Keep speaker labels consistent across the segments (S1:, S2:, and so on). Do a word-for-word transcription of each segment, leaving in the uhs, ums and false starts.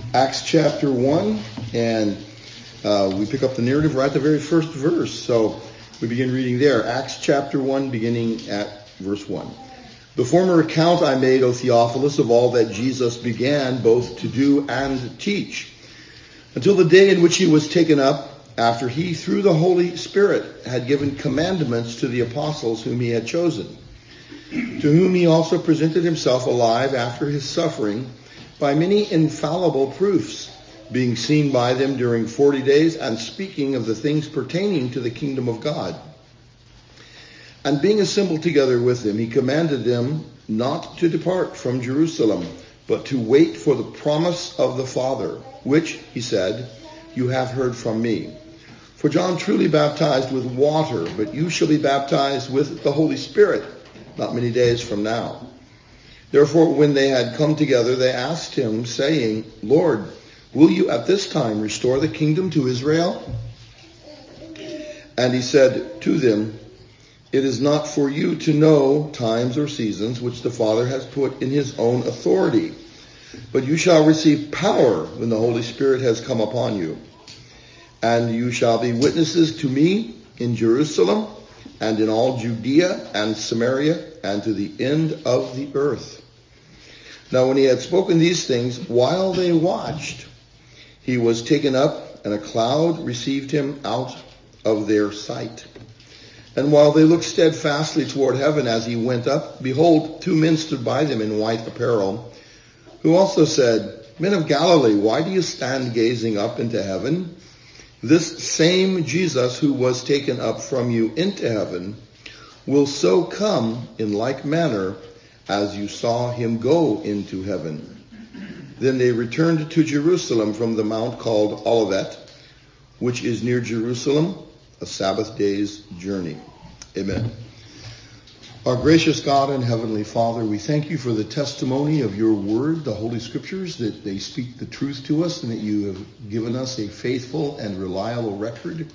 S1: Acts chapter one, and uh, we pick up the narrative right at the very first verse. So we begin reading there. Acts chapter one, beginning at verse one. The former account I made, O Theophilus, of all that Jesus began both to do and teach, until the day in which he was taken up, after he, through the Holy Spirit, had given commandments to the apostles whom he had chosen, to whom he also presented himself alive after his suffering by many infallible proofs, being seen by them during forty days, and speaking of the things pertaining to the kingdom of God. And being assembled together with them, he commanded them not to depart from Jerusalem, but to wait for the promise of the Father, which, he said, you have heard from me. For John truly baptized with water, but you shall be baptized with the Holy Spirit not many days from now. Therefore, when they had come together, they asked him, saying, Lord, will you at this time restore the kingdom to Israel? And he said to them, it is not for you to know times or seasons which the Father has put in his own authority, but you shall receive power when the Holy Spirit has come upon you. And you shall be witnesses to me in Jerusalem, and in all Judea and Samaria, and to the end of the earth. Now when he had spoken these things, while they watched, he was taken up, and a cloud received him out of their sight. And while they looked steadfastly toward heaven as he went up, behold, two men stood by them in white apparel, who also said, Men of Galilee, why do you stand gazing up into heaven? This same Jesus who was taken up from you into heaven will so come in like manner as you saw him go into heaven. Then they returned to Jerusalem from the mount called Olivet, which is near Jerusalem, a Sabbath day's journey. Amen. Our gracious God and Heavenly Father, we thank you for the testimony of your word, the Holy Scriptures, that they speak the truth to us and that you have given us a faithful and reliable record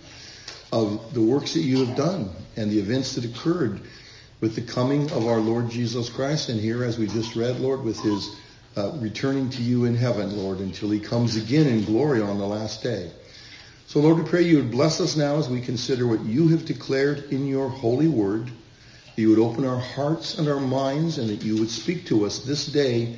S1: of the works that you have done and the events that occurred with the coming of our Lord Jesus Christ. And here, as we just read, Lord, with his uh, returning to you in heaven, Lord, until he comes again in glory on the last day. So, Lord, we pray you would bless us now as we consider what you have declared in your holy word. That you would open our hearts and our minds, and that you would speak to us this day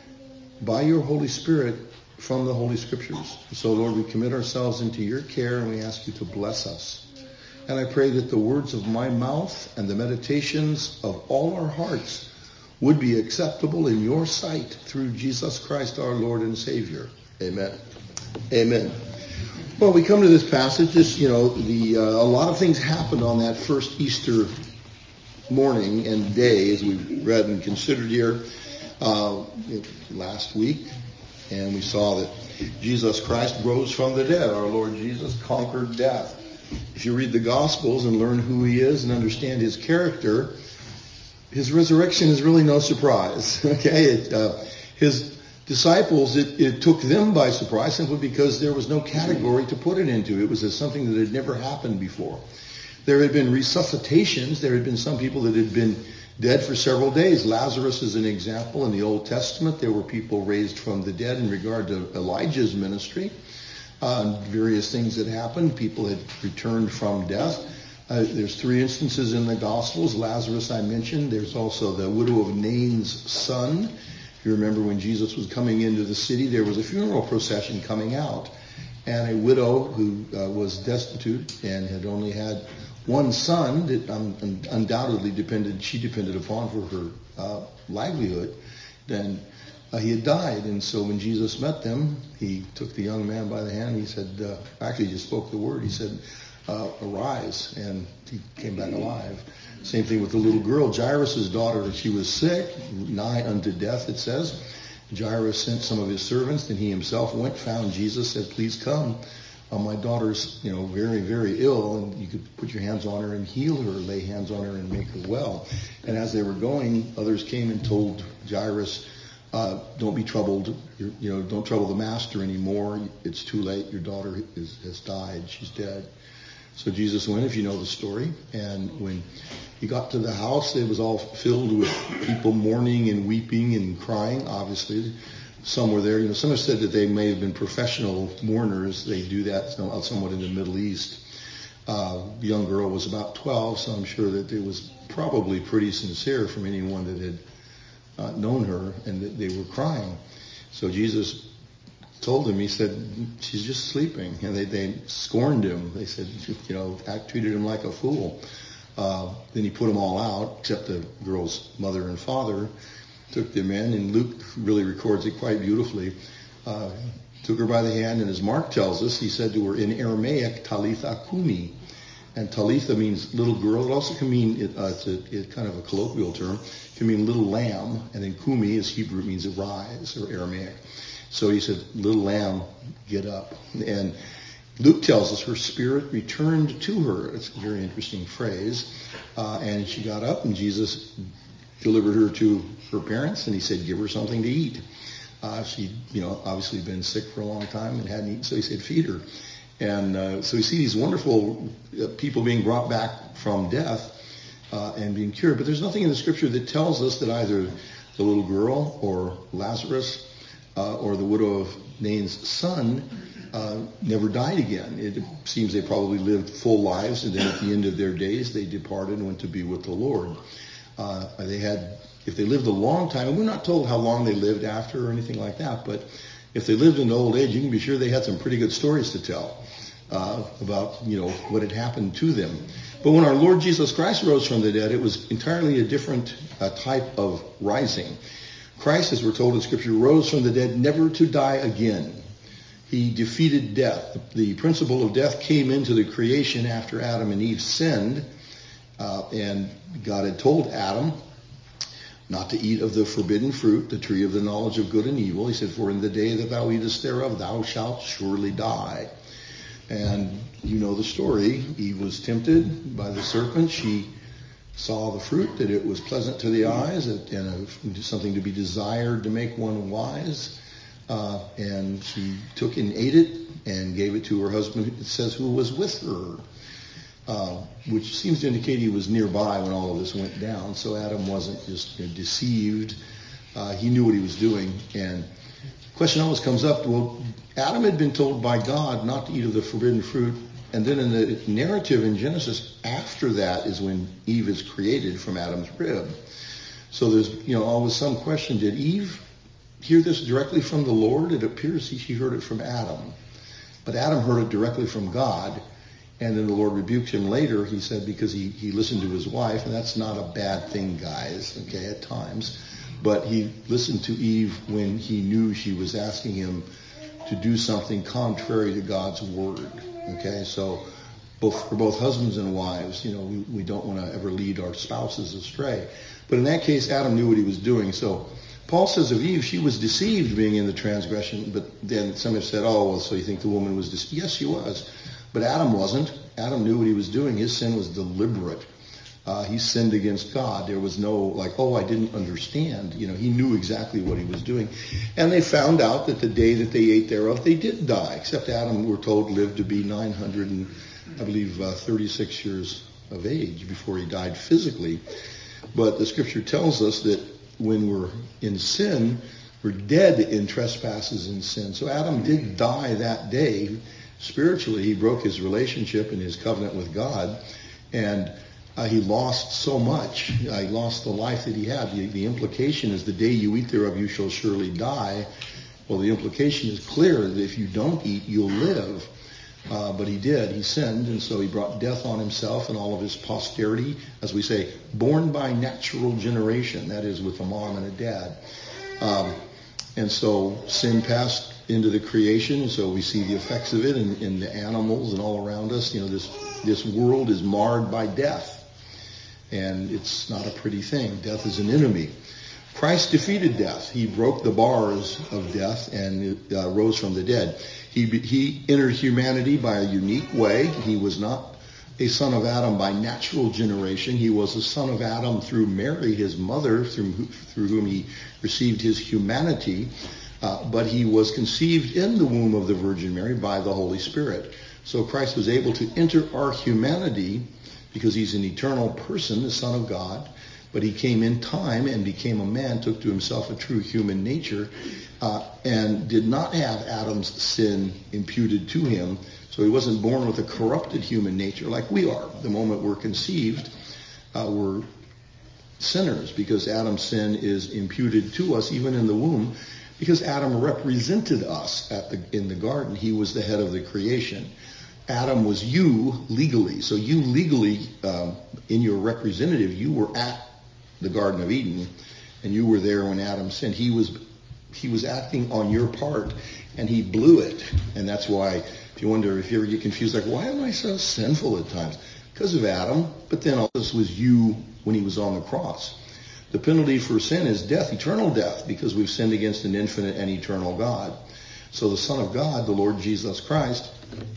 S1: by your Holy Spirit from the Holy Scriptures. So, Lord, we commit ourselves into your care, and we ask you to bless us. And I pray that the words of my mouth and the meditations of all our hearts would be acceptable in your sight through Jesus Christ, our Lord and Savior. Amen. Amen. Well, we come to this passage. This, you know, the uh, a lot of things happened on that first Easter morning and day, as we read and considered here uh, last week. And we saw that Jesus Christ rose from the dead. Our Lord Jesus conquered death. If you read the Gospels and learn who he is and understand his character, his resurrection is really no surprise. Okay, it, uh, his disciples, it, it took them by surprise simply because there was no category to put it into. It was something that had never happened before. There had been resuscitations. There had been some people that had been dead for several days. Lazarus is an example. In the Old Testament, there were people raised from the dead in regard to Elijah's ministry. Uh, various things that happened. People had returned from death. Uh, there's three instances in the Gospels. Lazarus, I mentioned. There's also the widow of Nain's son. If you remember when Jesus was coming into the city, there was a funeral procession coming out. And a widow who uh, was destitute and had only had one son that um, undoubtedly depended, she depended upon for her uh, livelihood, then uh, he had died. And so when Jesus met them, he took the young man by the hand. He said, uh, actually he just spoke the word. He said, uh, arise. And he came back alive. Same thing with the little girl, Jairus' daughter. She was sick, nigh unto death, it says. Jairus sent some of his servants, and he himself went, found Jesus, said, please come. Uh, my daughter's, you know, very, very ill, and you could put your hands on her and heal her, lay hands on her and make her well. And as they were going, others came and told Jairus, uh, don't be troubled. You're, you know, don't trouble the master anymore. It's too late. Your daughter is, has died. She's dead. So Jesus went, if you know the story, and when he got to the house, it was all filled with people mourning and weeping and crying. Obviously, some were there. You know, some have said that they may have been professional mourners. They do that somewhat in the Middle East. Uh, the young girl was about twelve, so I'm sure that it was probably pretty sincere from anyone that had uh, known her, and that they were crying. So Jesus told him, he said, she's just sleeping. And they, they scorned him. They said, you know, act, treated him like a fool. Uh, then he put them all out, except the girl's mother and father, took them in, and Luke really records it quite beautifully. Uh, took her by the hand, and as Mark tells us, he said to her in Aramaic, Talitha Kumi. And Talitha means little girl. It also can mean, uh, it's, a, it's kind of a colloquial term, it can mean little lamb. And then Kumi is Hebrew, it means arise, or Aramaic. So he said, little lamb, get up. And Luke tells us her spirit returned to her. It's a very interesting phrase. Uh, and she got up, and Jesus delivered her to her parents, and he said, give her something to eat. Uh, she'd, you know, obviously been sick for a long time and hadn't eaten, so he said, feed her. And uh, so we see these wonderful uh, people being brought back from death uh, and being cured. But there's nothing in the scripture that tells us that either the little girl or Lazarus uh, or the widow of Nain's son uh, never died again. It seems they probably lived full lives, and then at the end of their days they departed and went to be with the Lord. Uh, they had, if they lived a long time, and we're not told how long they lived after or anything like that, but if they lived in old age, you can be sure they had some pretty good stories to tell uh, about, you know, what had happened to them. But when our Lord Jesus Christ rose from the dead, it was entirely a different uh, type of rising. Christ, as we're told in Scripture, rose from the dead never to die again. He defeated death. The principle of death came into the creation after Adam and Eve sinned. Uh, and God had told Adam not to eat of the forbidden fruit, the tree of the knowledge of good and evil. He said, for in the day that thou eatest thereof, thou shalt surely die. And you know the story. Eve was tempted by the serpent. She saw the fruit, that it was pleasant to the eyes, and something to be desired to make one wise. Uh, and she took and ate it and gave it to her husband, it says, who was with her. Uh, which seems to indicate he was nearby when all of this went down. So Adam wasn't just, you know, deceived. Uh, he knew what he was doing. And the question always comes up, well, Adam had been told by God not to eat of the forbidden fruit. And then in the narrative in Genesis, after that is when Eve is created from Adam's rib. So there's, you know, always some question, did Eve hear this directly from the Lord? It appears she heard it from Adam. But Adam heard it directly from God. And then the Lord rebuked him later, he said, because he, he listened to his wife. And that's not a bad thing, guys, okay, at times. But he listened to Eve when he knew she was asking him to do something contrary to God's word. Okay, so both for both husbands and wives, you know, we, we don't want to ever lead our spouses astray. But in that case, Adam knew what he was doing. So Paul says of Eve, she was deceived being in the transgression. But then some have said, oh, well, so you think the woman was deceived? Yes, she was. But Adam wasn't. Adam knew what he was doing. His sin was deliberate. Uh, he sinned against God. There was no like, oh, I didn't understand. You know, he knew exactly what he was doing. And they found out that the day that they ate thereof, they did die. Except Adam, we're told, lived to be nine hundred and, I believe, uh, thirty-six years of age before he died physically. But the scripture tells us that when we're in sin, we're dead in trespasses and sin. So Adam did die that day. Spiritually, he broke his relationship and his covenant with God, and uh, he lost so much. Uh, he lost the life that he had. The, the implication is the day you eat thereof, you shall surely die. Well, the implication is clear that if you don't eat, you'll live. Uh, but he did. He sinned, and so he brought death on himself and all of his posterity, as we say, born by natural generation, that is, with a mom and a dad. Um, and so sin passed into the creation, so we see the effects of it in, in the animals and all around us. You know, this this world is marred by death, and it's not a pretty thing. Death is an enemy. Christ defeated death. He broke the bars of death and uh, rose from the dead. He he entered humanity by a unique way. He was not a son of Adam by natural generation. He was a son of Adam through Mary, his mother, through through whom he received his humanity. Uh, but he was conceived in the womb of the Virgin Mary by the Holy Spirit. So Christ was able to enter our humanity because he's an eternal person, the Son of God, But he came in time and became a man, took to himself a true human nature, uh, and did not have Adam's sin imputed to him. So he wasn't born with a corrupted human nature like we are. The moment we're conceived, uh, we're sinners because Adam's sin is imputed to us even in the womb, because Adam represented us at the, in the garden. He was the head of the creation. Adam was you legally. So you legally, um, in your representative, you were at the Garden of Eden, and you were there when Adam sinned. He was he was acting on your part, and he blew it. And that's why, if you wonder, if you ever get confused, like, why am I so sinful at times? Because of Adam, but then all this was you when he was on the cross. The penalty for sin is death, eternal death, because we've sinned against an infinite and eternal God. So the Son of God, the Lord Jesus Christ,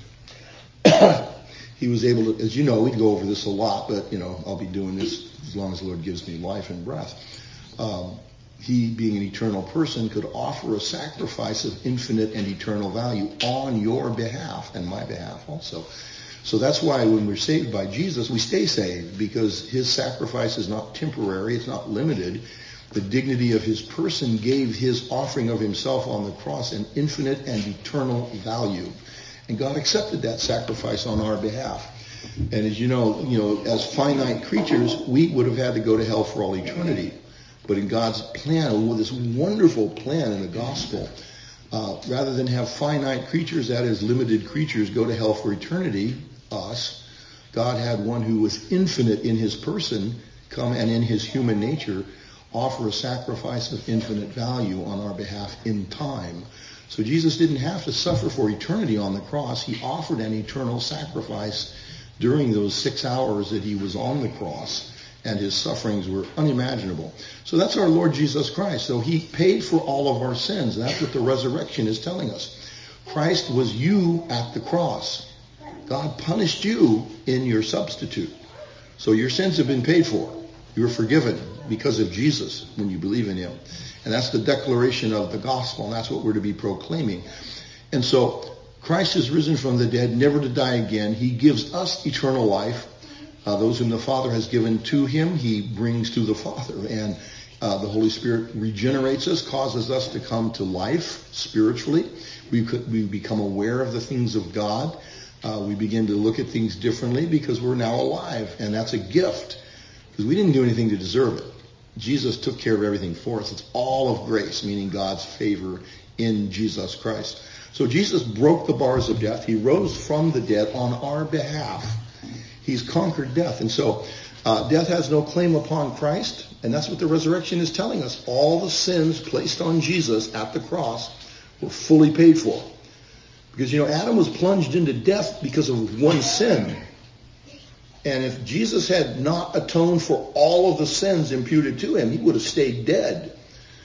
S1: he was able to, as you know, we'd go over this a lot, but, you know, I'll be doing this as long as the Lord gives me life and breath. Um, he, being an eternal person, could offer a sacrifice of infinite and eternal value on your behalf and my behalf also. So that's why when we're saved by Jesus, we stay saved, because his sacrifice is not temporary, it's not limited. The dignity of his person gave his offering of himself on the cross an infinite and eternal value. And God accepted that sacrifice on our behalf. And as you know, you know, as finite creatures, we would have had to go to hell for all eternity. But in God's plan, this wonderful plan in the gospel, uh, rather than have finite creatures, that is, limited creatures, go to hell for eternity, us, God had one who was infinite in his person come and in his human nature offer a sacrifice of infinite value on our behalf in time. So Jesus didn't have to suffer for eternity on the cross. He offered an eternal sacrifice during those six hours that he was on the cross, and his sufferings were unimaginable. So that's our Lord Jesus Christ. So he paid for all of our sins. That's what the resurrection is telling us. Christ was you at the cross. God punished you in your substitute. So your sins have been paid for. You're forgiven because of Jesus when you believe in him. And that's the declaration of the gospel, and that's what we're to be proclaiming. And so Christ is risen from the dead, never to die again. He gives us eternal life. Uh, those whom the Father has given to him, he brings to the Father. And uh, the Holy Spirit regenerates us, causes us to come to life spiritually. We, could, we become aware of the things of God. Uh, we begin to look at things differently because we're now alive. And that's a gift, because we didn't do anything to deserve it. Jesus took care of everything for us. It's all of grace, meaning God's favor in Jesus Christ. So Jesus broke the bars of death. He rose from the dead on our behalf. He's conquered death. And so uh, death has no claim upon Christ. And that's what the resurrection is telling us. All the sins placed on Jesus at the cross were fully paid for. Because, you know, Adam was plunged into death because of one sin. And if Jesus had not atoned for all of the sins imputed to him, he would have stayed dead.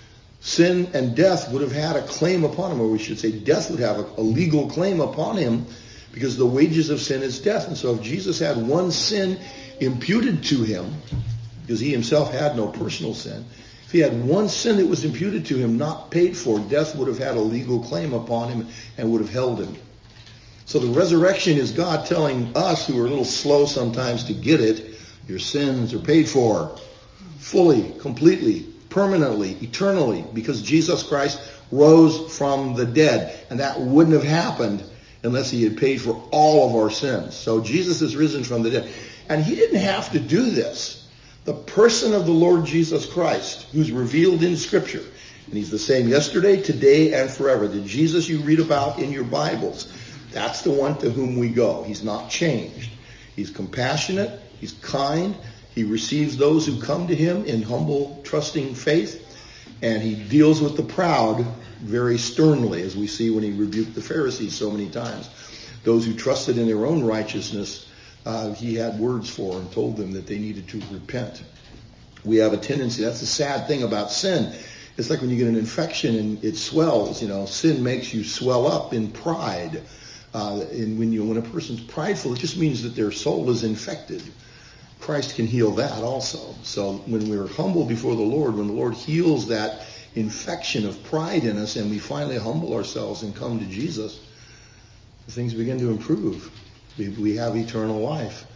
S1: Sin and death would have had a claim upon him, or we should say death would have a, a legal claim upon him, because the wages of sin is death. And so if Jesus had one sin imputed to him, because he himself had no personal sin, if he had one sin that was imputed to him, not paid for, death would have had a legal claim upon him and would have held him. So the resurrection is God telling us, who are a little slow sometimes to get it, your sins are paid for fully, completely, permanently, eternally, because Jesus Christ rose from the dead. And that wouldn't have happened unless he had paid for all of our sins. So Jesus is risen from the dead. And he didn't have to do this. The person of the Lord Jesus Christ, who's revealed in Scripture, and he's the same yesterday, today, and forever. The Jesus you read about in your Bibles, that's the one to whom we go. He's not changed. He's compassionate. He's kind. He receives those who come to him in humble, trusting faith. And he deals with the proud very sternly, as we see when he rebuked the Pharisees so many times. Those who trusted in their own righteousness, uh, he had words for and told them that they needed to repent. We have a tendency, that's the sad thing about sin. It's like when you get an infection and it swells, you know, sin makes you swell up in pride. Uh, and when you when a person's prideful, it just means that their soul is infected. Christ can heal that also. So when we're humble before the Lord, when the Lord heals that infection of pride in us and we finally humble ourselves and come to Jesus, things begin to improve. We, we have eternal life.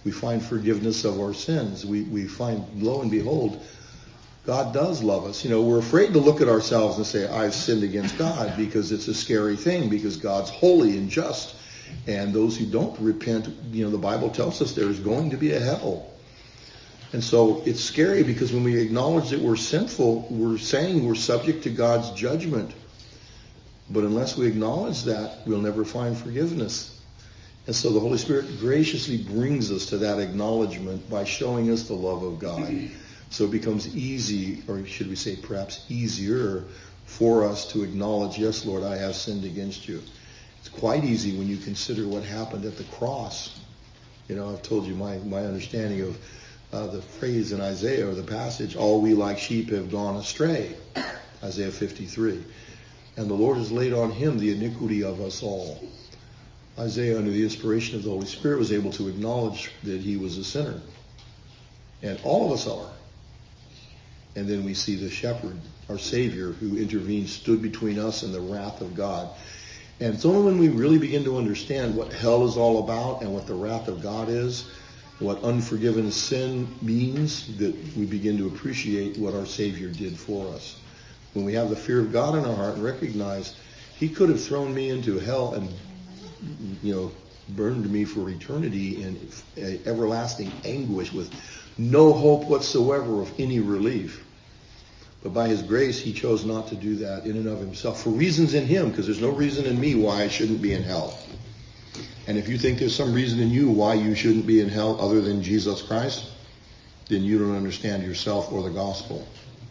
S1: We find forgiveness of our sins. We, we find, lo and behold, God does love us. You know, we're afraid to look at ourselves and say, I've sinned against God, because it's a scary thing, because God's holy and just. And those who don't repent, you know, the Bible tells us there is going to be a hell. And so it's scary, because when we acknowledge that we're sinful, we're saying we're subject to God's judgment. But unless we acknowledge that, we'll never find forgiveness. And so the Holy Spirit graciously brings us to that acknowledgement by showing us the love of God. So it becomes easy, or should we say perhaps easier, for us to acknowledge, yes, Lord, I have sinned against you. It's quite easy when you consider what happened at the cross. You know, I've told you my, my understanding of uh, the phrase in Isaiah, or the passage, all we like sheep have gone astray, Isaiah fifty-three. And the Lord has laid on him the iniquity of us all. Isaiah, under the inspiration of the Holy Spirit, was able to acknowledge that he was a sinner. And all of us are. And then we see the shepherd, our Savior, who intervened, stood between us and the wrath of God. And it's only when we really begin to understand what hell is all about and what the wrath of God is, what unforgiven sin means, that we begin to appreciate what our Savior did for us. When we have the fear of God in our heart and recognize he could have thrown me into hell and, you know, burned me for eternity in everlasting anguish with no hope whatsoever of any relief. But by his grace, he chose not to do that in and of himself, for reasons in him, because there's no reason in me why I shouldn't be in hell. And if you think there's some reason in you why you shouldn't be in hell other than Jesus Christ, then you don't understand yourself or the gospel.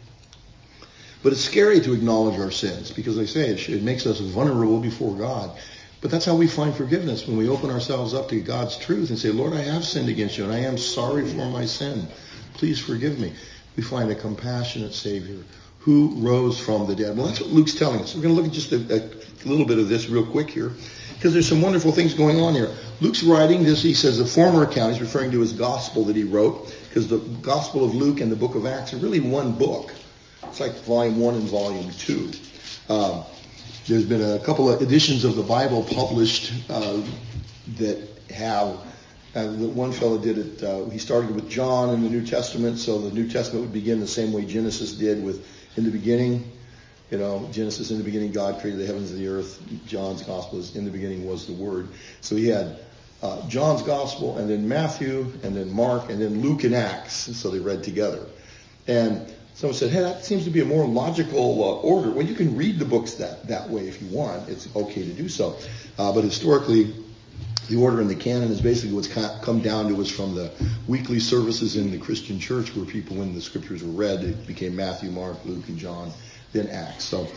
S1: But it's scary to acknowledge our sins, because I say it, it makes us vulnerable before God. But that's how we find forgiveness, when we open ourselves up to God's truth and say, Lord, I have sinned against you, and I am sorry for my sin. Please forgive me. We find a compassionate Savior who rose from the dead. Well, that's what Luke's telling us. We're going to look at just a, a little bit of this real quick here, because there's some wonderful things going on here. Luke's writing this, he says, the former account, he's referring to his gospel that he wrote, because the Gospel of Luke and the book of Acts are really one book. It's like volume one and volume two. Um, there's been a couple of editions of the Bible published uh, that have, uh, one fellow did it, uh, he started with John in the New Testament, so the New Testament would begin the same way Genesis did, with in the beginning. You know, Genesis, in the beginning God created the heavens and the earth. John's gospel is, in the beginning was the Word. So he had uh, John's gospel, and then Matthew, and then Mark, and then Luke and Acts. And so they read together. And someone said, hey, that seems to be a more logical uh, order. Well, you can read the books that, that way if you want. It's okay to do so. Uh, but historically, the order in the canon is basically what's come down to us from the weekly services in the Christian church, where people, when the scriptures were read, it became Matthew, Mark, Luke, and John, then Acts. So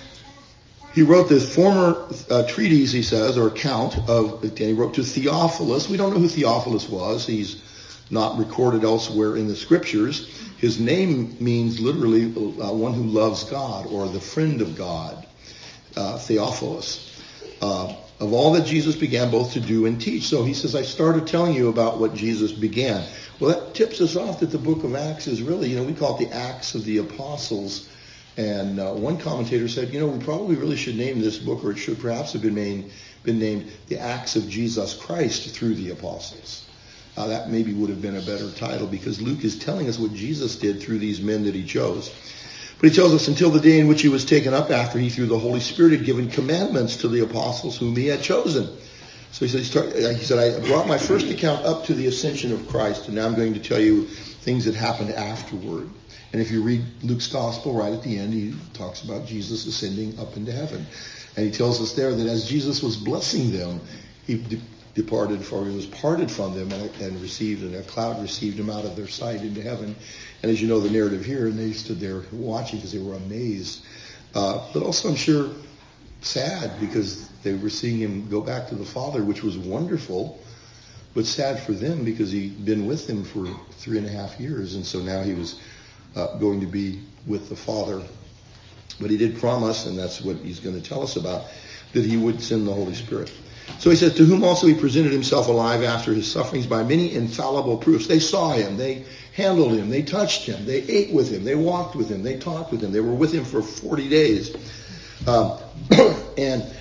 S1: he wrote this former uh, treatise, he says, or account of, and he wrote to Theophilus. We don't know who Theophilus was. He's not recorded elsewhere in the scriptures. His name means literally uh, one who loves God, or the friend of God, uh, Theophilus. Uh, of all that Jesus began both to do and teach. So he says, I started telling you about what Jesus began. Well, that tips us off that the book of Acts is really, you know, we call it the Acts of the Apostles. And uh, one commentator said, you know, we probably really should name this book, or it should perhaps have been named, been named The Acts of Jesus Christ through the Apostles. Uh, that maybe would have been a better title, because Luke is telling us what Jesus did through these men that he chose. But he tells us, until the day in which he was taken up, after he, through the Holy Spirit, had given commandments to the apostles whom he had chosen. So he said, he, start, he said, I brought my first account up to the ascension of Christ, and now I'm going to tell you things that happened afterward. And if you read Luke's gospel, right at the end, he talks about Jesus ascending up into heaven. And he tells us there that as Jesus was blessing them, he de- departed, for he was parted from them, and, and received, and a cloud received him out of their sight into heaven. And as you know the narrative here, and they stood there watching because they were amazed. Uh, but also, I'm sure, sad, because they were seeing him go back to the Father, which was wonderful, but sad for them because he'd been with them for three and a half years. And so now he was uh, going to be with the Father. But he did promise, and that's what he's going to tell us about, that he would send the Holy Spirit. So he says, to whom also he presented himself alive after his sufferings by many infallible proofs. They saw him, they handled him, they touched him, they ate with him, they walked with him, they talked with him, they were with him for forty days. Um, and uh,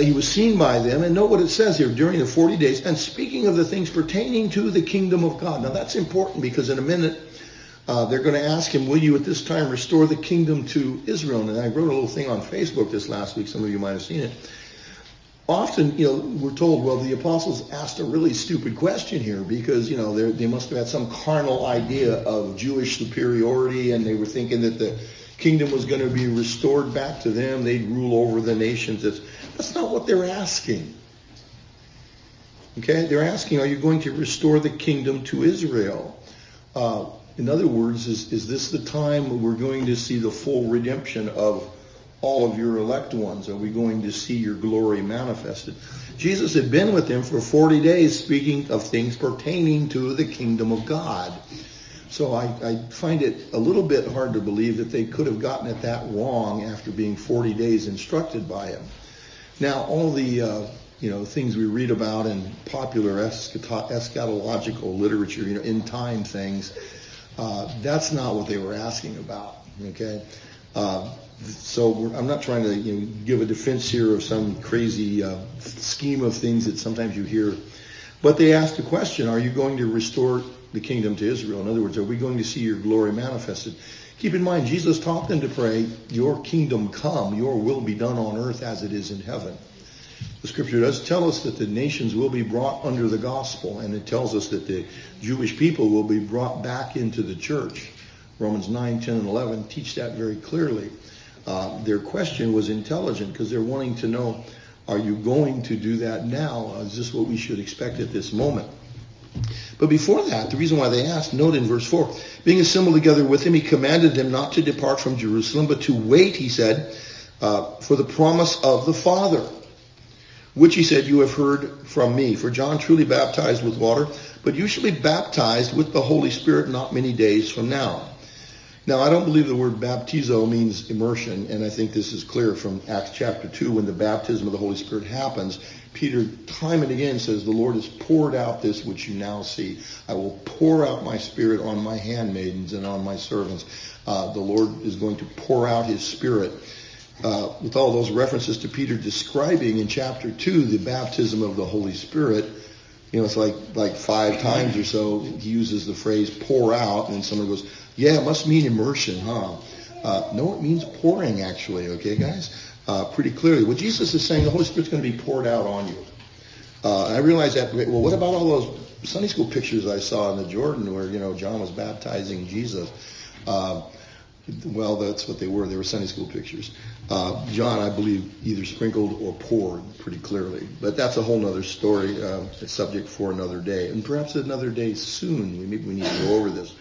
S1: he was seen by them. And note what it says here, during the forty days, and speaking of the things pertaining to the kingdom of God. Now that's important because in a minute, uh, they're going to ask him, will you at this time restore the kingdom to Israel? And I wrote a little thing on Facebook this last week. Some of you might have seen it. Often, you know, we're told, well, the apostles asked a really stupid question here because, you know, they must have had some carnal idea of Jewish superiority, and they were thinking that the kingdom was going to be restored back to them. They'd rule over the nations. That's, that's not what they're asking. Okay? They're asking, are you going to restore the kingdom to Israel? Uh, in other words, is, is this the time we're going to see the full redemption of all of your elect ones? Are we going to see your glory manifested? Jesus had been with them for forty days speaking of things pertaining to the kingdom of God. So I, I find it a little bit hard to believe that they could have gotten it that wrong after being forty days instructed by him. Now, all the uh, you know things we read about in popular eschato- eschatological literature, you know, end time things, uh, that's not what they were asking about. Okay. Uh, So we're, I'm not trying to you know, give a defense here of some crazy uh, scheme of things that sometimes you hear. But they asked the question, are you going to restore the kingdom to Israel? In other words, are we going to see your glory manifested? Keep in mind, Jesus taught them to pray, your kingdom come, your will be done on earth as it is in heaven. The scripture does tell us that the nations will be brought under the gospel, and it tells us that the Jewish people will be brought back into the church. Romans nine, ten, and eleven teach that very clearly. Uh, their question was intelligent because they're wanting to know, are you going to do that now? Is this what we should expect at this moment? But before that, the reason why they asked, note in verse four, being assembled together with him, he commanded them not to depart from Jerusalem, but to wait, he said, uh, for the promise of the Father, which he said, you have heard from me. For John truly baptized with water, but you shall be baptized with the Holy Spirit not many days from now. Now, I don't believe the word baptizo means immersion, and I think this is clear from Acts chapter two when the baptism of the Holy Spirit happens. Peter time and again says, the Lord has poured out this which you now see. I will pour out my Spirit on my handmaidens and on my servants. Uh, the Lord is going to pour out his Spirit. Uh, with all those references to Peter describing in chapter two the baptism of the Holy Spirit, you know, it's like like five times or so he uses the phrase pour out, and someone goes, yeah, it must mean immersion, huh? Uh, no, it means pouring, actually, okay, guys? Uh, pretty clearly. What Jesus is saying, the Holy Spirit's going to be poured out on you. Uh, and I realize that, well, what about all those Sunday school pictures I saw in the Jordan where, you know, John was baptizing Jesus? Uh, well, that's what they were. They were Sunday school pictures. Uh, John, I believe, either sprinkled or poured pretty clearly. But that's a whole other story, uh, a subject for another day. And perhaps another day soon. We, maybe we need to go over this.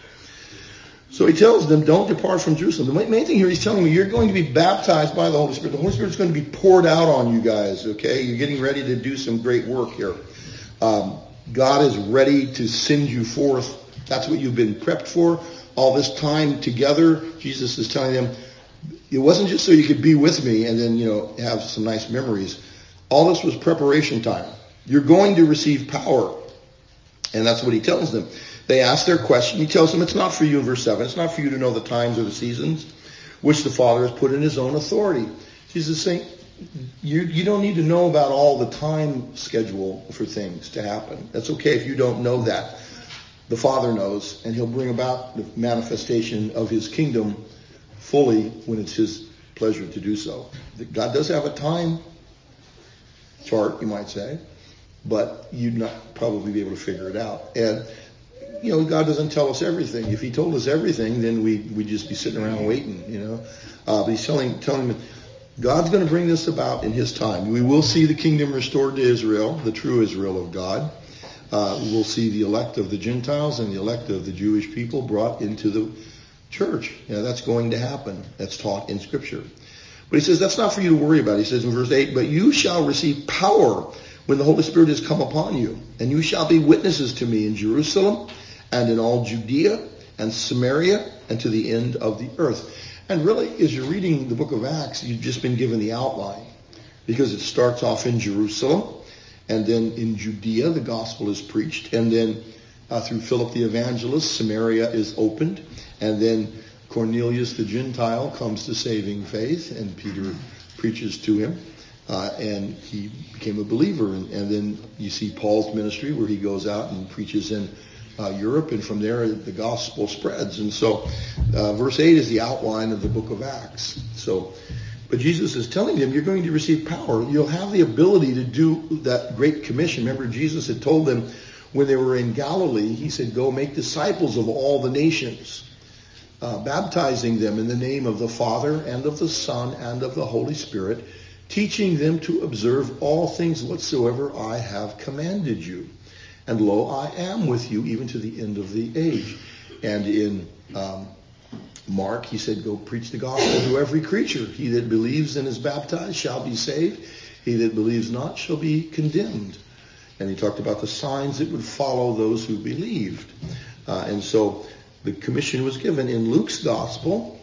S1: So he tells them, don't depart from Jerusalem. The main thing here, he's telling me, you're going to be baptized by the Holy Spirit. The Holy Spirit's going to be poured out on you guys, okay? You're getting ready to do some great work here. Um, God is ready to send you forth. That's what you've been prepped for. All this time together, Jesus is telling them, it wasn't just so you could be with me and then, you know, have some nice memories. All this was preparation time. You're going to receive power. And that's what he tells them. They ask their question. He tells them it's not for you in verse seven. It's not for you to know the times or the seasons which the Father has put in his own authority. Jesus is saying, you, you don't need to know about all the time schedule for things to happen. That's okay if you don't know that. The Father knows, and he'll bring about the manifestation of his kingdom fully when it's his pleasure to do so. God does have a time chart, you might say, but you'd not probably be able to figure it out. And you know, God doesn't tell us everything. If he told us everything, then we, we'd just be sitting around waiting, you know. Uh, but he's telling, telling them, God's going to bring this about in his time. We will see the kingdom restored to Israel, the true Israel of God. Uh, we'll see the elect of the Gentiles and the elect of the Jewish people brought into the church. Yeah, that's going to happen. That's taught in Scripture. But he says that's not for you to worry about. He says in verse eight, but you shall receive power when the Holy Spirit has come upon you, and you shall be witnesses to me in Jerusalem, and in all Judea and Samaria and to the end of the earth. And really, as you're reading the book of Acts, you've just been given the outline because it starts off in Jerusalem, and then in Judea the gospel is preached, and then uh, through Philip the evangelist, Samaria is opened, and then Cornelius the Gentile comes to saving faith, and Peter preaches to him. Uh, and he became a believer. And, and then you see Paul's ministry where he goes out and preaches in uh, Europe, and from there the gospel spreads. And so uh, verse eight is the outline of the book of Acts. So, but Jesus is telling them, you're going to receive power. You'll have the ability to do that great commission. Remember, Jesus had told them when they were in Galilee, he said, go make disciples of all the nations, uh, baptizing them in the name of the Father and of the Son and of the Holy Spirit, teaching them to observe all things whatsoever I have commanded you. And lo, I am with you even to the end of the age. And in um, Mark, he said, go preach the gospel to every creature. He that believes and is baptized shall be saved. He that believes not shall be condemned. And he talked about the signs that would follow those who believed. Uh, and so the commission was given. In Luke's gospel,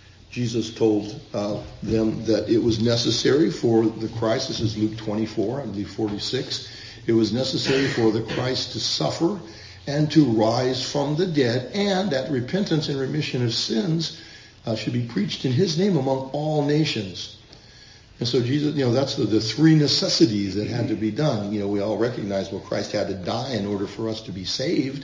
S1: Jesus told uh, them that it was necessary for the Christ, this is Luke twenty-four, I believe forty-six, it was necessary for the Christ to suffer and to rise from the dead, and that repentance and remission of sins uh, should be preached in his name among all nations. And so Jesus, you know, that's the, the three necessities that had to be done. You know, we all recognize, well, Christ had to die in order for us to be saved.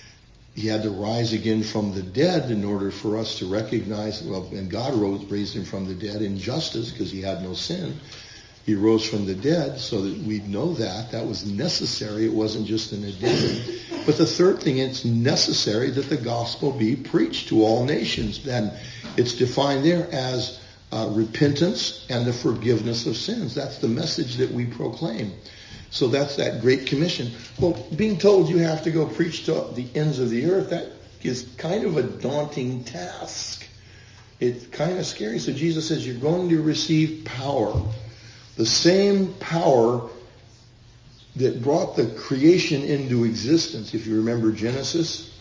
S1: He had to rise again from the dead in order for us to recognize, well, and God rose, raised him from the dead in justice because he had no sin. He rose from the dead so that we know that. That was necessary. It wasn't just an addition. But the third thing, it's necessary that the gospel be preached to all nations. Then it's defined there as uh, repentance and the forgiveness of sins. That's the message that we proclaim. So that's that great commission. Well, being told you have to go preach to the ends of the earth, that is kind of a daunting task. It's kind of scary. So Jesus says you're going to receive power. The same power that brought the creation into existence. If you remember Genesis,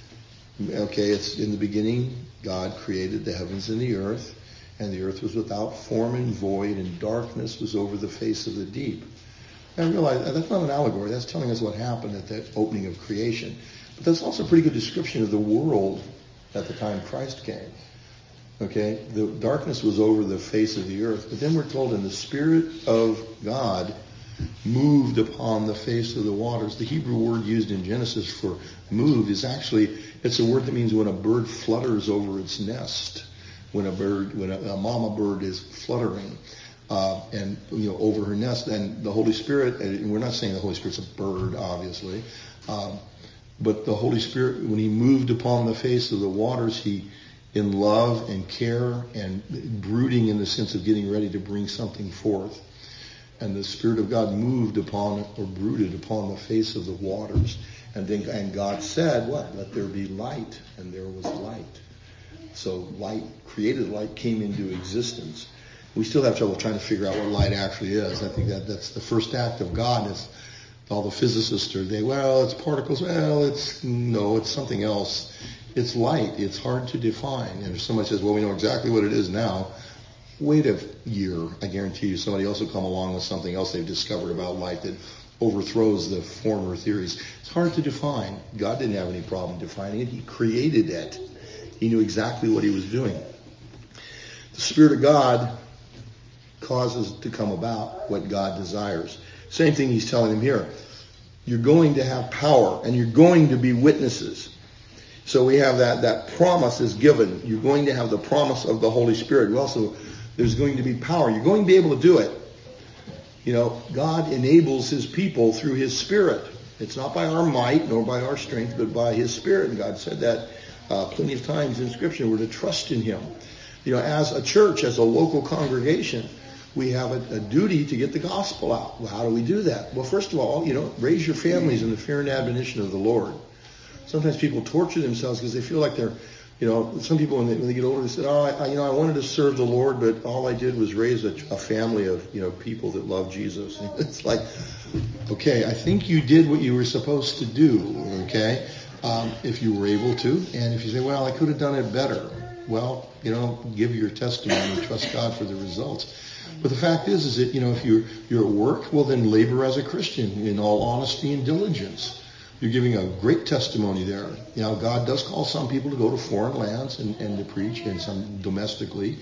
S1: okay, it's in the beginning, God created the heavens and the earth, and the earth was without form and void, and darkness was over the face of the deep. And I realize that's not an allegory. That's telling us what happened at that opening of creation. But that's also a pretty good description of the world at the time Christ came. Okay, the darkness was over the face of the earth, but then we're told, in the Spirit of God moved upon the face of the waters. The Hebrew word used in Genesis for moved is actually, it's a word that means when a bird flutters over its nest, when a bird, when a, a mama bird is fluttering, uh, and you know over her nest. And the Holy Spirit, and we're not saying the Holy Spirit's a bird, obviously, um, but the Holy Spirit, when he moved upon the face of the waters, he in love and care and brooding in the sense of getting ready to bring something forth. And the Spirit of God moved upon or brooded upon the face of the waters. And then and God said, what? Let there be light. And there was light. So light, created light, came into existence. We still have trouble trying to figure out what light actually is. I think that that's the first act of God. Is all the physicists are, they, well, it's particles. Well, it's, no, it's something else. It's light. It's hard to define. And if somebody says, well, we know exactly what it is now, wait a year. I guarantee you somebody else will come along with something else they've discovered about light that overthrows the former theories. It's hard to define. God didn't have any problem defining it. He created it. He knew exactly what he was doing. The Spirit of God causes to come about what God desires. Same thing he's telling them here. You're going to have power, and you're going to be witnesses. So we have that, that promise is given. You're going to have the promise of the Holy Spirit. Well, also, there's going to be power. You're going to be able to do it. You know, God enables his people through his Spirit. It's not by our might nor by our strength, but by his Spirit. And God said that uh, plenty of times in Scripture. We're to trust in him. You know, as a church, as a local congregation, we have a, a duty to get the gospel out. Well, how do we do that? Well, first of all, you know, raise your families in the fear and admonition of the Lord. Sometimes people torture themselves because they feel like they're, you know, some people when they, when they get older, they say, oh, I, I, you know, I wanted to serve the Lord, but all I did was raise a, a family of, you know, people that love Jesus. And it's like, okay, I think you did what you were supposed to do, okay, um, if you were able to. And if you say, well, I could have done it better, well, you know, give your testimony and trust God for the results. But the fact is, is that, you know, if you're, you're at work, well, then labor as a Christian in all honesty and diligence. You're giving a great testimony there. You know, God does call some people to go to foreign lands and, and to preach, and some domestically.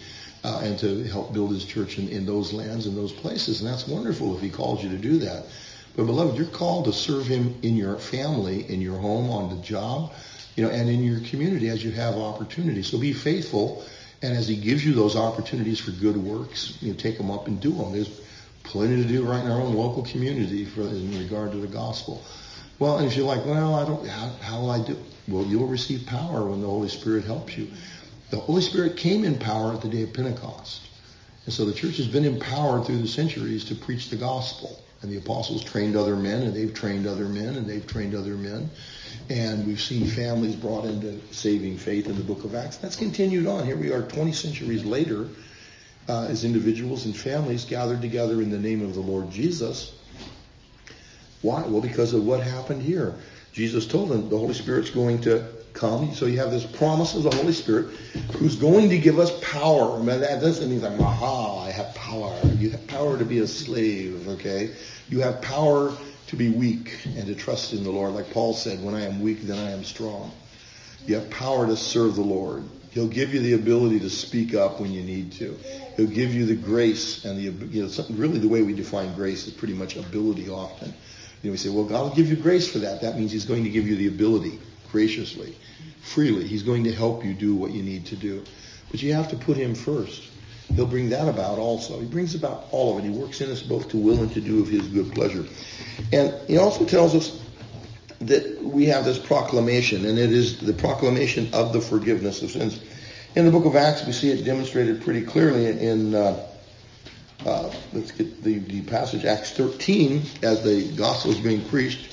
S1: uh, and to help build his church in, in those lands and those places. And that's wonderful if he calls you to do that. But beloved, you're called to serve him in your family, in your home, on the job, you know, and in your community as you have opportunities. So be faithful, and as he gives you those opportunities for good works, you know, take them up and do them. There's plenty to do right in our own local community for, in regard to the gospel. Well, and if you're like, well, I don't, how, how will I do? Well, you'll receive power when the Holy Spirit helps you. The Holy Spirit came in power at the day of Pentecost. And so the church has been empowered through the centuries to preach the gospel. And the apostles trained other men, and they've trained other men, and they've trained other men. And we've seen families brought into saving faith in the book of Acts. That's continued on. Here we are twenty centuries later uh, as individuals and families gathered together in the name of the Lord Jesus. Why? Well, because of what happened here. Jesus told them the Holy Spirit's going to come. So you have this promise of the Holy Spirit who's going to give us power. That doesn't mean like, aha, I have power. You have power to be a slave, okay? You have power to be weak and to trust in the Lord. Like Paul said, when I am weak, then I am strong. You have power to serve the Lord. He'll give you the ability to speak up when you need to. He'll give you the grace and the, you know, really the way we define grace is pretty much ability often. You know, we say, well, God will give you grace for that. That means he's going to give you the ability graciously, freely. He's going to help you do what you need to do. But you have to put him first. He'll bring that about also. He brings about all of it. He works in us both to will and to do of his good pleasure. And he also tells us that we have this proclamation, and it is the proclamation of the forgiveness of sins. In the book of Acts, we see it demonstrated pretty clearly in, uh, uh, let's get the, the passage, Acts thirteen, as the gospel is being preached.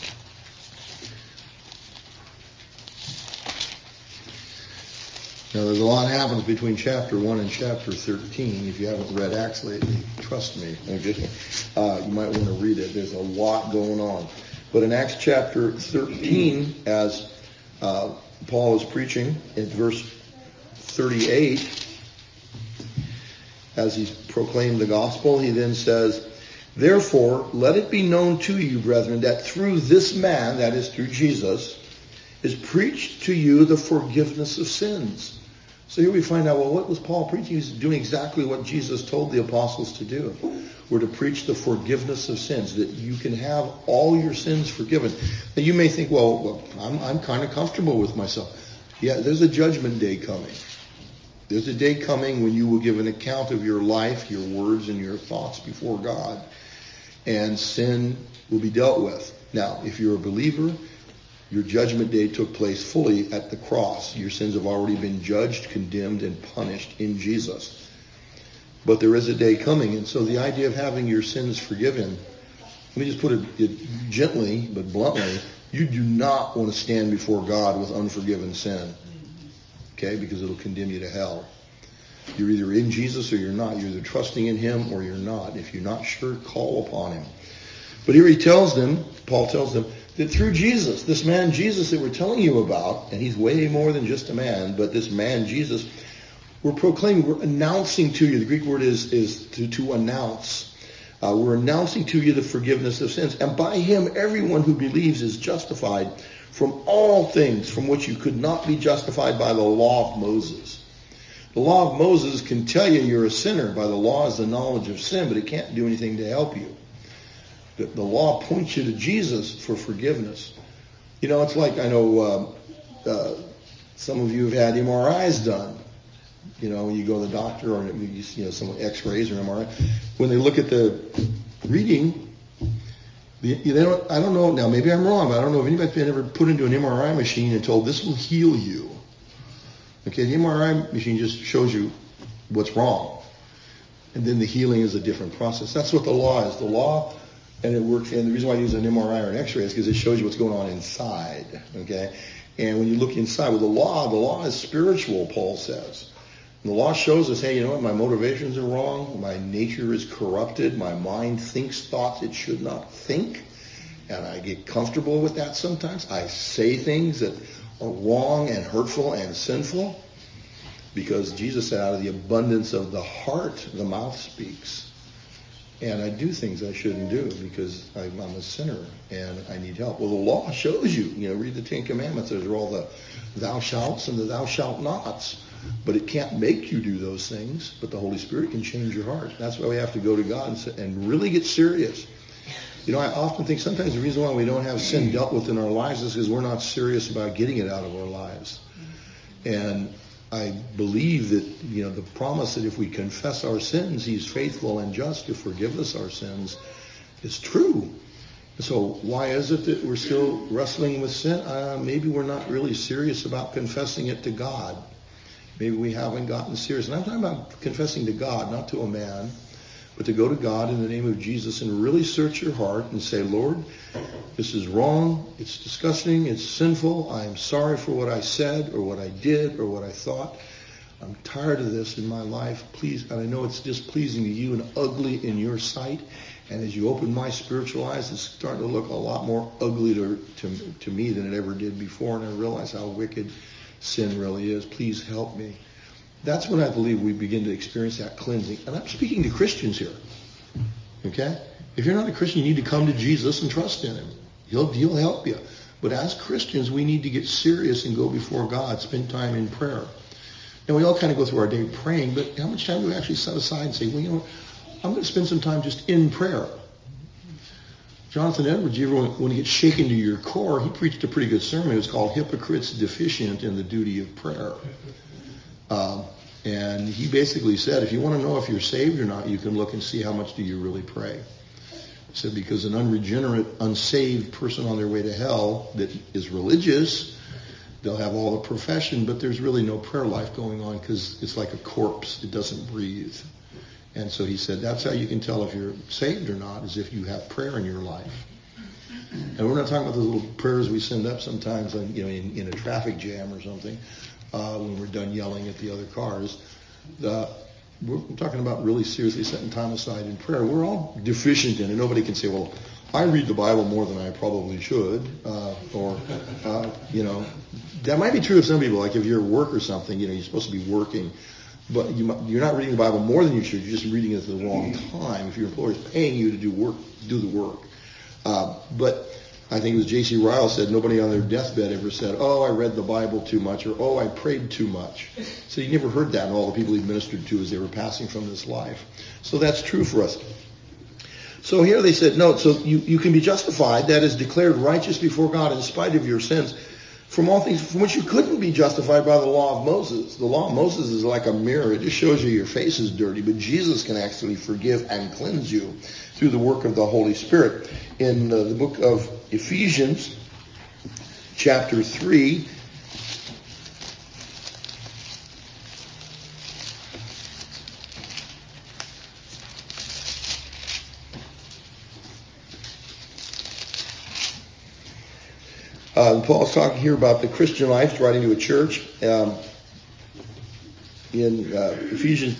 S1: Now, there's a lot happens between chapter one and chapter thirteen. If you haven't read Acts lately, trust me, uh, you might want to read it. There's a lot going on. But in Acts chapter thirteen, as uh, Paul is preaching, in verse thirty-eight, as he's proclaimed the gospel, he then says, therefore, let it be known to you, brethren, that through this man, that is through Jesus, is preached to you the forgiveness of sins. So here we find out, well, what was Paul preaching? He's doing exactly what Jesus told the apostles to do. We're to preach the forgiveness of sins, that you can have all your sins forgiven. Now you may think, well, well I'm, I'm kind of comfortable with myself. Yeah, there's a judgment day coming. There's a day coming when you will give an account of your life, your words, and your thoughts before God. And sin will be dealt with. Now, if you're a believer, your judgment day took place fully at the cross. Your sins have already been judged, condemned, and punished in Jesus. But there is a day coming. And so the idea of having your sins forgiven, let me just put it gently but bluntly, you do not want to stand before God with unforgiven sin. Okay? Because it'll condemn you to hell. You're either in Jesus or you're not. You're either trusting in him or you're not. If you're not sure, call upon him. But here he tells them, Paul tells them, that through Jesus, this man Jesus that we're telling you about, and he's way more than just a man, but this man Jesus, we're proclaiming, we're announcing to you, the Greek word is, is to, to announce. Uh, we're announcing to you the forgiveness of sins. And by him, everyone who believes is justified from all things from which you could not be justified by the law of Moses. The law of Moses can tell you you're a sinner. By the law is the knowledge of sin, but it can't do anything to help you. The, the law points you to Jesus for forgiveness. You know, it's like, I know uh, uh, some of you have had M R Is done. You know, when you go to the doctor or you, you know some X-rays or M R I, when they look at the reading, the, they don't. I don't know now. Maybe I'm wrong, but I don't know if anybody's been ever put into an M R I machine and told this will heal you. Okay, the M R I machine just shows you what's wrong, and then the healing is a different process. That's what the law is. The law. And it works, and the reason why I use an M R I or an X-ray is because it shows you what's going on inside, okay? And when you look inside, with the law, the law is spiritual, Paul says. And the law shows us, hey, you know what, my motivations are wrong, my nature is corrupted, my mind thinks thoughts it should not think, and I get comfortable with that sometimes. I say things that are wrong and hurtful and sinful, because Jesus said, out of the abundance of the heart, the mouth speaks. And I do things I shouldn't do because I'm a sinner and I need help. Well, the law shows you. You know, read the Ten Commandments. Those are all the thou shalts and the thou shalt nots. But it can't make you do those things. But the Holy Spirit can change your heart. That's why we have to go to God and, say, and really get serious. You know, I often think sometimes the reason why we don't have sin dealt with in our lives is because we're not serious about getting it out of our lives. And I believe that, you know, the promise that if we confess our sins, he's faithful and just to forgive us our sins is true. So why is it that we're still wrestling with sin? Uh, maybe we're not really serious about confessing it to God. Maybe we haven't gotten serious. And I'm talking about confessing to God, not to a man, but to go to God in the name of Jesus and really search your heart and say, Lord, this is wrong. It's disgusting. It's sinful. I am sorry for what I said or what I did or what I thought. I'm tired of this in my life. Please, and I know it's displeasing to you and ugly in your sight. And as you open my spiritual eyes, it's starting to look a lot more ugly to, to, to me than it ever did before. And I realize how wicked sin really is. Please help me. That's when I believe we begin to experience that cleansing. And I'm speaking to Christians here. Okay? If you're not a Christian, you need to come to Jesus and trust in him. He'll, he'll help you. But as Christians, we need to get serious and go before God, spend time in prayer. And we all kind of go through our day praying, but how much time do we actually set aside and say, well, you know what? I'm going to spend some time just in prayer. Jonathan Edwards, you ever, when he gets shaken to your core, he preached a pretty good sermon. It was called Hypocrites Deficient in the Duty of Prayer. Um, and he basically said, if you want to know if you're saved or not, you can look and see how much do you really pray. He said, because an unregenerate, unsaved person on their way to hell that is religious, they'll have all the profession, but there's really no prayer life going on because it's like a corpse. It doesn't breathe. And so he said, that's how you can tell if you're saved or not, is if you have prayer in your life. And we're not talking about those little prayers we send up sometimes, on, you know, in, in a traffic jam or something. Uh, when we're done yelling at the other cars. Uh, we're talking about really seriously setting time aside in prayer. We're all deficient in it. Nobody can say, well, I read the Bible more than I probably should. Uh, or, uh, you know, that might be true of some people. Like if you're at work or something, you know, you're supposed to be working. But you, you're not reading the Bible more than you should. You're just reading it at the wrong time. If your employer is paying you to do work, do the work. Uh, but I think it was J C Ryle said, nobody on their deathbed ever said, oh, I read the Bible too much, or oh, I prayed too much. So you never heard that in all the people he ministered to as they were passing from this life. So that's true for us. So here they said, no, so you, you can be justified, that is declared righteous before God in spite of your sins, from all things from which you couldn't be justified by the law of Moses. The law of Moses is like a mirror. It just shows you your face is dirty, but Jesus can actually forgive and cleanse you through the work of the Holy Spirit. In uh, the book of Ephesians, chapter three, uh, Paul's talking here about the Christian life, writing to a church. Um, in uh, Ephesians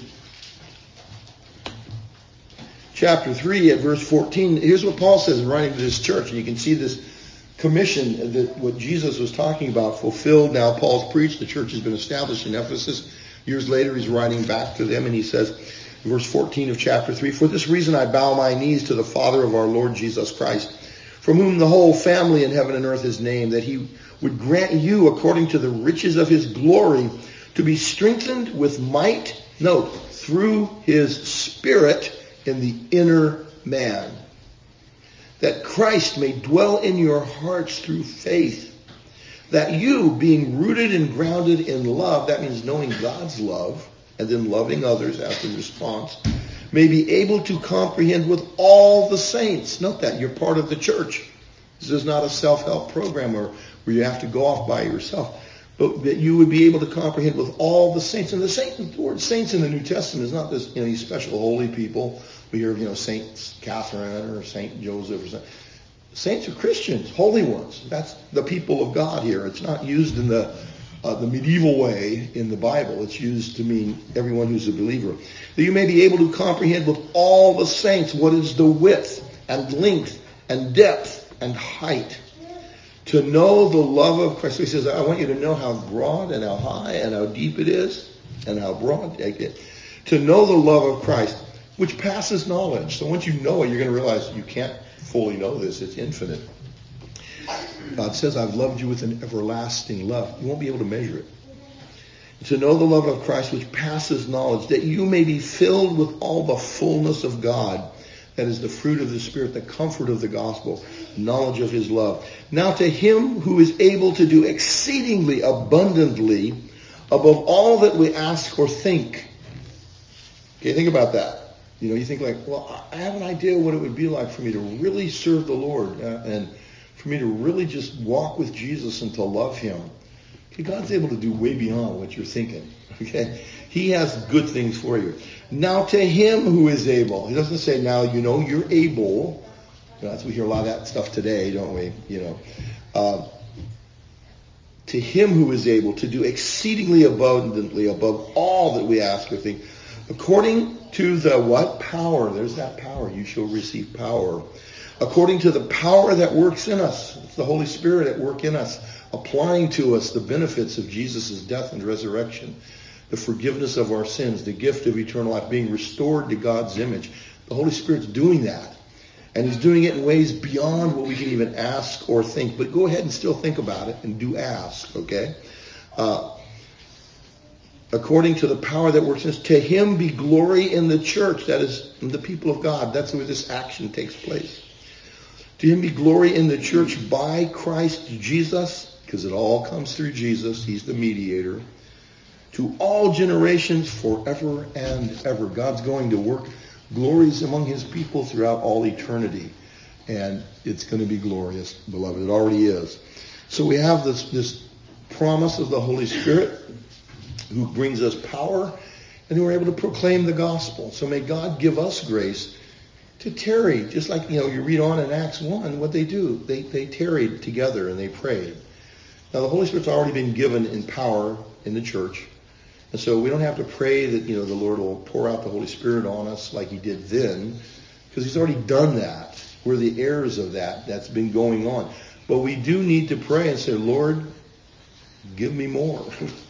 S1: chapter three at verse fourteen, here's what Paul says in writing to this church. And you can see this commission that what Jesus was talking about fulfilled. Now Paul's preached. The church has been established in Ephesus. Years later, he's writing back to them, and he says, verse fourteen of chapter three, for this reason I bow my knees to the Father of our Lord Jesus Christ, from whom the whole family in heaven and earth is named, that he would grant you, according to the riches of his glory, to be strengthened with might, note, through his Spirit in the inner man, that Christ may dwell in your hearts through faith, that you, being rooted and grounded in love, that means knowing God's love, and then loving others as a response, may be able to comprehend with all the saints. Note that, you're part of the church. This is not a self-help program where, where you have to go off by yourself. But that you would be able to comprehend with all the saints. And the, saint, the word saints in the New Testament is not this, you know, these special holy people. We hear of, you know, Saint Catherine or Saint Joseph or something. Saints are Christians, holy ones. That's the people of God here. It's not used in the uh, the medieval way in the Bible. It's used to mean everyone who's a believer. That you may be able to comprehend with all the saints what is the width and length and depth and height. To know the love of Christ. So he says, I want you to know how broad and how high and how deep it is and how broad it is. To know the love of Christ, which passes knowledge. So once you know it, you're going to realize you can't fully know this. It's infinite. God says, I've loved you with an everlasting love. You won't be able to measure it. to know the love of Christ which passes knowledge, that you may be filled with all the fullness of God. That is the fruit of the Spirit, the comfort of the gospel, knowledge of his love. Now to him who is able to do exceedingly abundantly above all that we ask or think. Okay, think about that. You know, you think like, well, I have an idea what it would be like for me to really serve the Lord uh, and for me to really just walk with Jesus and to love him. Okay, God's able to do way beyond what you're thinking. Okay, he has good things for you. Now to him who is able. He doesn't say now, you know, you're able. You know, that's, we hear a lot of that stuff today, don't we? You know, uh, to him who is able to do exceedingly abundantly above all that we ask or think, according to the what? Power. There's that power. You shall receive power. According to the power that works in us. It's the Holy Spirit at work in us, applying to us the benefits of Jesus' death and resurrection, the forgiveness of our sins, the gift of eternal life, being restored to God's image. The Holy Spirit's doing that. And he's doing it in ways beyond what we can even ask or think. But go ahead and still think about it and do ask, okay? Uh, according to the power that works in us, to him be glory in the church, that is, in the people of God. That's where this action takes place. To him be glory in the church by Christ Jesus, because it all comes through Jesus. He's the mediator. To all generations forever and ever. God's going to work glories among his people throughout all eternity. And it's going to be glorious, beloved. It already is. So we have this, this promise of the Holy Spirit who brings us power and who are able to proclaim the gospel. So may God give us grace to tarry. Just like, you know, you read on in Acts one, what they do. They, they tarried together and they prayed. Now the Holy Spirit's already been given in power in the church. And so we don't have to pray that, you know, the Lord will pour out the Holy Spirit on us like he did then, because he's already done that. We're the heirs of that. That's been going on. But we do need to pray and say, Lord, give me more.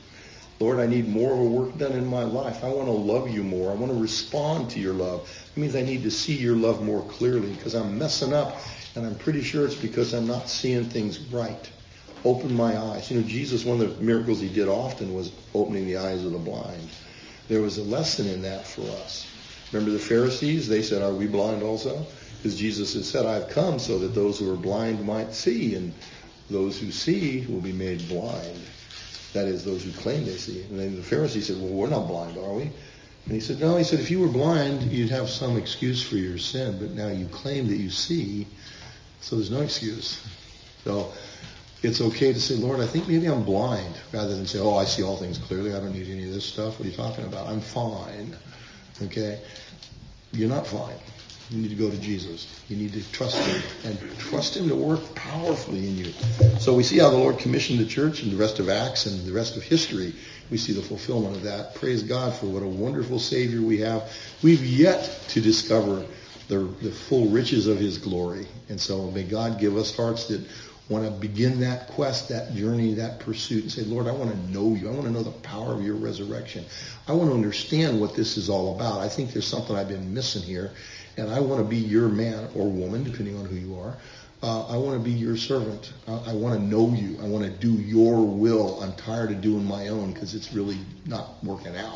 S1: Lord, I need more of a work done in my life. I want to love you more. I want to respond to your love. It means I need to see your love more clearly because I'm messing up, and I'm pretty sure it's because I'm not seeing things right. Open my eyes. You know, Jesus, one of the miracles he did often was opening the eyes of the blind. There was a lesson in that for us. Remember the Pharisees? They said, are we blind also? Because Jesus had said, I've come so that those who are blind might see, and those who see will be made blind. That is, those who claim they see. And then the Pharisees said, well, we're not blind, are we? And he said, no. He said, if you were blind, you'd have some excuse for your sin, but now you claim that you see, so there's no excuse. So it's okay to say, Lord, I think maybe I'm blind, rather than say, oh, I see all things clearly. I don't need any of this stuff. What are you talking about? I'm fine. Okay? You're not fine. You need to go to Jesus. You need to trust him and trust him to work powerfully in you. So we see how the Lord commissioned the church and the rest of Acts and the rest of history. We see the fulfillment of that. Praise God for what a wonderful Savior we have. We've yet to discover the, the full riches of his glory. And so may God give us hearts that want to begin that quest, that journey, that pursuit, and say, Lord, I want to know you. I want to know the power of your resurrection. I want to understand what this is all about. I think there's something I've been missing here, and I want to be your man or woman, depending on who you are. Uh, I want to be your servant. I, I want to know you. I want to do your will. I'm tired of doing my own because it's really not working out.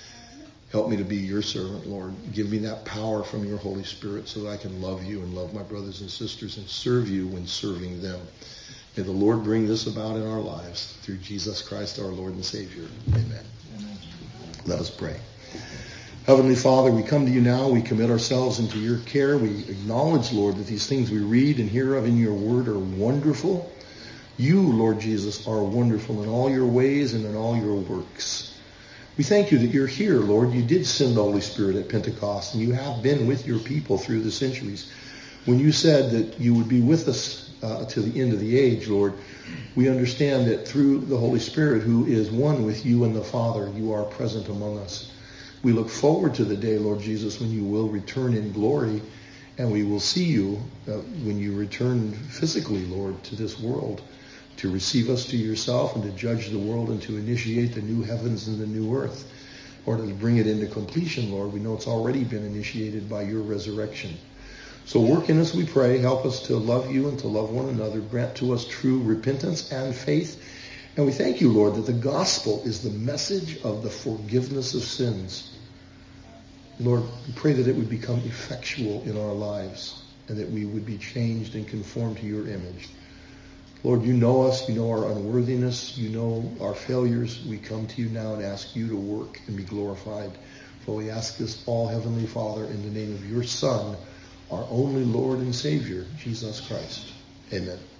S1: Help me to be your servant, Lord. Give me that power from your Holy Spirit so that I can love you and love my brothers and sisters and serve you when serving them. May the Lord bring this about in our lives through Jesus Christ, our Lord and Savior. Amen. Amen. Let us pray. Heavenly Father, we come to you now. We commit ourselves into your care. We acknowledge, Lord, that these things we read and hear of in your word are wonderful. You, Lord Jesus, are wonderful in all your ways and in all your works. We thank you that you're here, Lord. You did send the Holy Spirit at Pentecost, and you have been with your people through the centuries. When you said that you would be with us uh, to the end of the age, Lord, we understand that through the Holy Spirit, who is one with you and the Father, you are present among us. We look forward to the day, Lord Jesus, when you will return in glory, and we will see you uh, when you return physically, Lord, to this world, to receive us to yourself and to judge the world and to initiate the new heavens and the new earth, or to bring it into completion, Lord. We know it's already been initiated by your resurrection. So work in us, we pray. Help us to love you and to love one another. Grant to us true repentance and faith,
S2: And we thank you, Lord, that the gospel is the message of the forgiveness of sins. Lord, we pray that it would become effectual in our lives and that we would be changed and conformed to your image. Lord, you know us. You know our unworthiness. You know our failures. We come to you now and ask you to work and be glorified. For we ask this all, Heavenly Father, in the name of your Son, our only Lord and Savior, Jesus Christ. Amen.